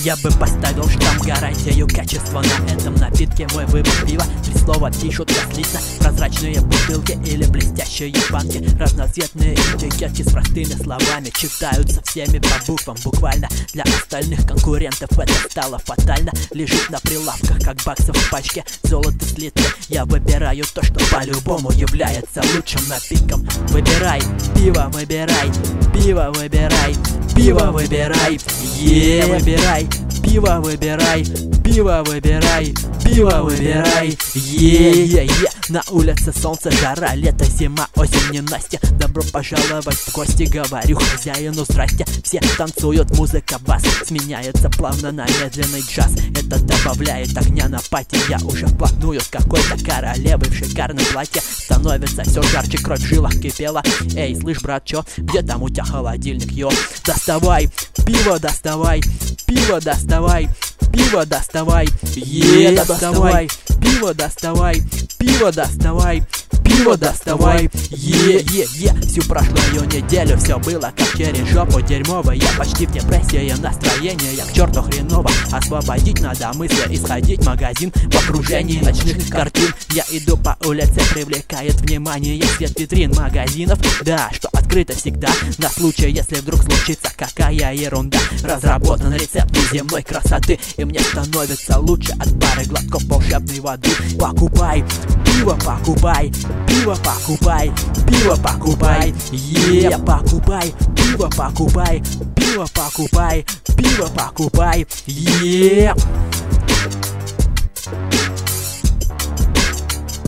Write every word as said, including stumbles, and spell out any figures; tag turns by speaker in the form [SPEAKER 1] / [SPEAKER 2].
[SPEAKER 1] Я бы поставил штамп гарантию качества на этом напитке. Мой выбор пива, три слова пишут слитно. Прозрачные бутылки или блестящие банки. Разноцветные этикетки с простыми словами читаются всеми по буквам. Буквально для остальных конкурентов это стало фатально. Лежит на прилавках, как баксов в пачке. Золото слитки. Я выбираю то, что по-любому является лучшим напитком. Выбирай, пиво выбирай, пиво выбирай, пиво выбирай, е, выбирай, пиво выбирай, пиво выбирай, пиво выбирай, е, е, е. На улице солнце, жара, лето, зима, осень, ненастье. Добро пожаловать в гости, говорю хозяину здрасте. Все танцуют, музыка, бас сменяется плавно на медленный джаз. Это добавляет огня на пати. Я уже вплотную с какой-то королевой в шикарном платье. Становится все жарче, кровь в жилах кипела. Эй, слышь, брат, чё? Где там у тебя холодильник, ё? Доставай, пиво доставай, пиво доставай, пиво доставай, е, доставай, пиво доставай, пиво доставай, пиво доставай, е, е, е. Всю прошлую неделю все было как через жопу дерьмово. Я почти в депрессии, настроение к черту хреново. Освободить надо мысли, исходить в магазин в окружении ночных картин. Я иду по улице, привлекает внимание свет витрин магазинов. Да, что открыто всегда на случай, если вдруг случится какая ерунда. Разработан рецепт неземной красоты, и мне становится лучше от пары глотков волшебной воды. Покупай, пиво покупай, пиво покупай, пиво покупай, е, покупай, пиво покупай, пиво покупай, пиво покупай, е.